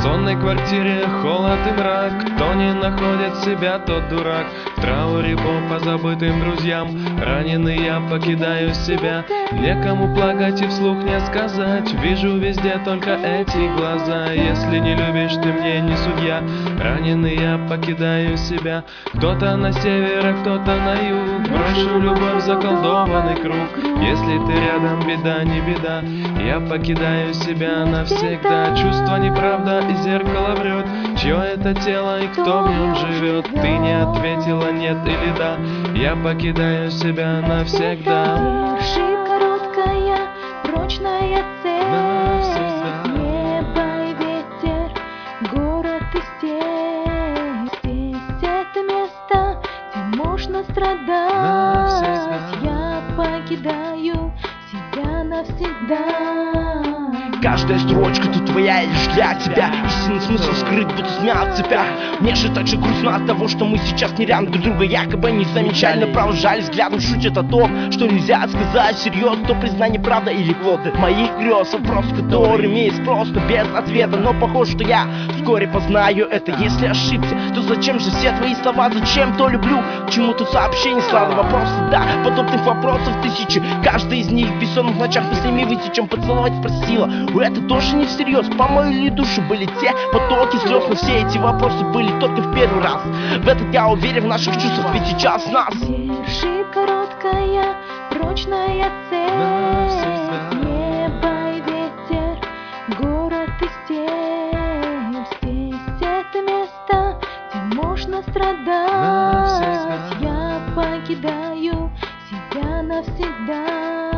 сонной квартире холод и мрак. Кто не находит себя, тот дурак. В трауре по позабытым друзьям. Раненый я покидаю себя. Некому плакать и вслух не сказать. Вижу везде только эти глаза. Если не любишь, ты мне не судья. Раненый я покидаю себя. Кто-то на север, а кто-то на юг. Брошу любовь в заколдованный круг. Если ты рядом, беда не беда. Я покидаю себя навсегда. Чувство неправда и зеркало врет. Чье это тело и кто в нем живет? Ты не ответила нет или да. Я покидаю себя навсегда. Держи короткая, прочная цель. Навсегда. Небо и ветер, город и степь. Здесь это место, где можно страдать. Навсегда. Я покидаю себя навсегда. Каждая строчка тут твоя лишь для тебя. Истинный смысл скрыт, будто змея в цепях. Мне же так же грустно от того, что мы сейчас не рядом друг друга якобы не замечали. Провожали взглядом, шутят о том, что нельзя сказать всерьез. То признание правда или плод моих грез. Вопрос, который имеет спрос, но без ответа. Но похоже, что я вскоре познаю это. Если ошибся, то зачем же все твои слова? Зачем то люблю? К чему тут сообщение слава? Вопросы, да, подобных вопросов тысячи. Каждый из них в бессонных ночах мыслями высечем поцеловать спросила. Это тоже не всерьез, помыли душу были те потоки слез. Но все эти вопросы были только в первый раз. В этот я уверен в наших чувствах, ведь сейчас нас. Держи короткая, прочная цель. Небо и ветер, город и степь. Здесь это место, где можно страдать. Я покидаю себя навсегда.